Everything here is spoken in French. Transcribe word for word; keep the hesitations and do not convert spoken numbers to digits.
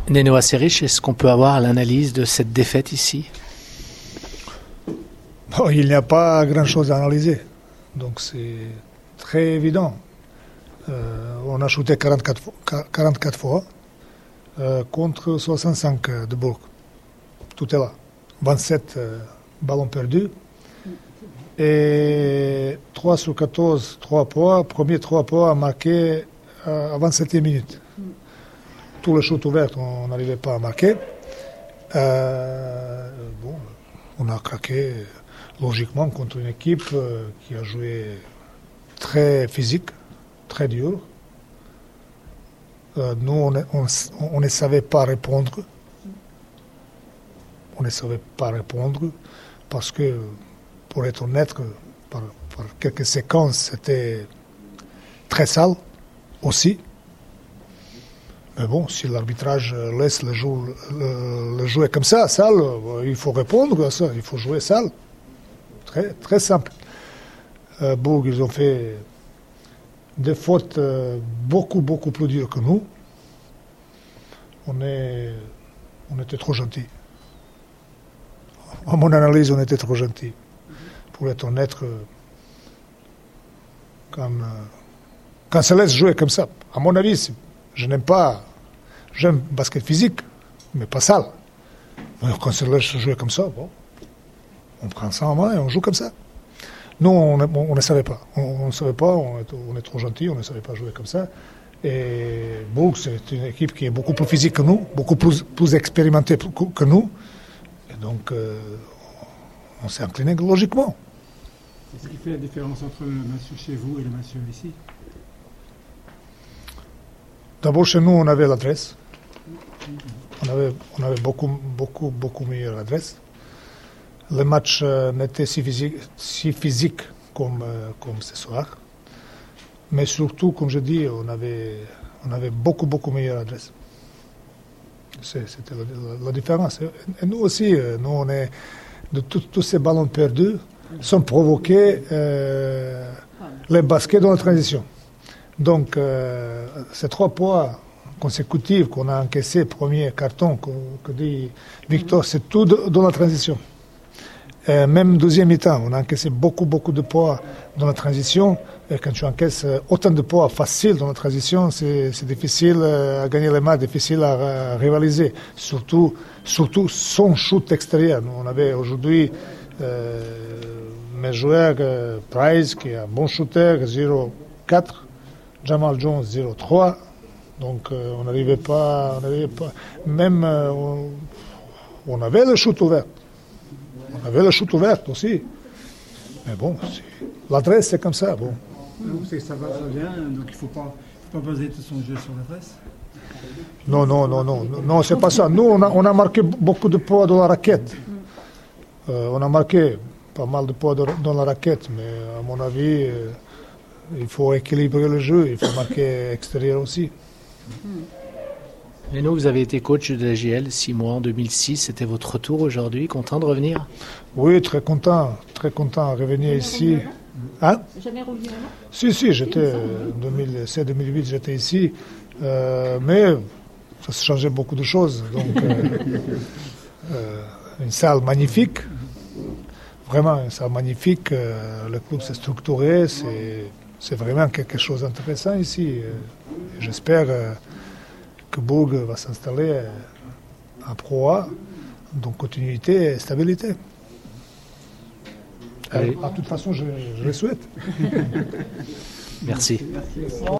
Neno Acerich, est-ce qu'on peut avoir l'analyse de cette défaite ici? Bon, il n'y a pas grand-chose à analyser. Donc c'est très évident. Euh, on a shooté quarante-quatre, quarante-quatre fois euh, contre soixante-cinq de Bourg. Tout est là. vingt-sept euh, ballons perdus. Et trois sur quatorze, trois points. Premier trois points à marquer euh, à vingt-septième minute. Tous les shoots ouverts, on n'arrivait pas à marquer. Euh, bon, on a craqué logiquement contre une équipe euh, qui a joué très physique, très dur. Euh, nous, on, on, on ne savait pas répondre. On ne savait pas répondre parce que, pour être honnête, par, par quelques séquences, c'était très sale aussi. Mais bon, si l'arbitrage laisse le, jeu, le, le jouer comme ça, sale, il faut répondre à ça, il faut jouer sale. Très, très simple. Euh, Bourg, ils ont fait des fautes euh, beaucoup, beaucoup plus dures que nous. On, est, on était trop gentils. À mon analyse, on était trop gentils. Pour être honnête, quand, euh, quand ça laisse jouer comme ça, à mon avis, je n'aime pas, j'aime basket physique, mais pas sale. Mais quand ça laisse jouer comme ça, bon, on prend ça en main et on joue comme ça. Nous, on, on, on ne savait pas. On ne savait pas, on est, on est trop gentil, on ne savait pas jouer comme ça. Et Bourg, c'est une équipe qui est beaucoup plus physique que nous, beaucoup plus, plus expérimentée que nous. Et donc, euh, on s'est incliné logiquement. C'est ce qui fait la différence entre le match chez vous et le match ici? D'abord, chez nous, on avait l'adresse. On avait, on avait beaucoup, beaucoup, beaucoup meilleure adresse. Le match euh, n'était si physique, si physique comme, euh, comme ce soir. Mais surtout, comme je dis, on avait, on avait beaucoup, beaucoup meilleure adresse. C'est, c'était la, la, la différence. Et nous aussi, euh, nous, on est, de tous ces ballons perdus, sont provoqués euh, les baskets dans la transition. Donc, euh, ces trois points consécutifs qu'on a encaissés, premier carton, que, que dit Victor, c'est tout de, dans la transition. Euh, même deuxième mi-temps, on a encaissé beaucoup, beaucoup de points dans la transition. Et quand tu encaisses autant de points faciles dans la transition, c'est, c'est difficile à gagner les matchs, difficile à, à rivaliser. Surtout, surtout son shoot extérieur. On avait aujourd'hui euh, mes joueurs, euh, Price, qui est un bon shooter, zéro quatre, Jamal Jones, zéro trois. Donc euh, on n'arrivait pas, on n'arrivait pas. Même euh, on, on avait le shoot ouvert. On avait le shoot ouvert aussi. Mais bon, c'est, l'adresse, c'est comme ça. Bon. Vous savez que ça va, ça vient, donc il ne faut pas, faut pas baser tout son jeu sur l'adresse? Non, non, non, non, non, c'est pas ça. Nous, on a, on a marqué beaucoup de points dans la raquette. Euh, on a marqué pas mal de points dans la raquette, mais à mon avis, euh, il faut équilibrer le jeu, il faut marquer extérieur aussi. Neno, vous avez été coach de la J L six mois en deux mille six. C'était votre retour aujourd'hui. Content de revenir? Oui, très content. Très content de revenir ici. Hein? Jamais revenu avant? Si, si, j'étais en deux mille sept deux mille huit, j'étais ici. Euh, mais ça se changeait beaucoup de choses. Donc, euh, euh, une salle magnifique. Vraiment, une salle magnifique. Euh, le club s'est structuré. C'est, c'est vraiment quelque chose d'intéressant ici. Euh, j'espère euh, que Bourg va s'installer en Pro A, donc continuité et stabilité. Allez. De toute façon, je, je le souhaite. Merci. Merci.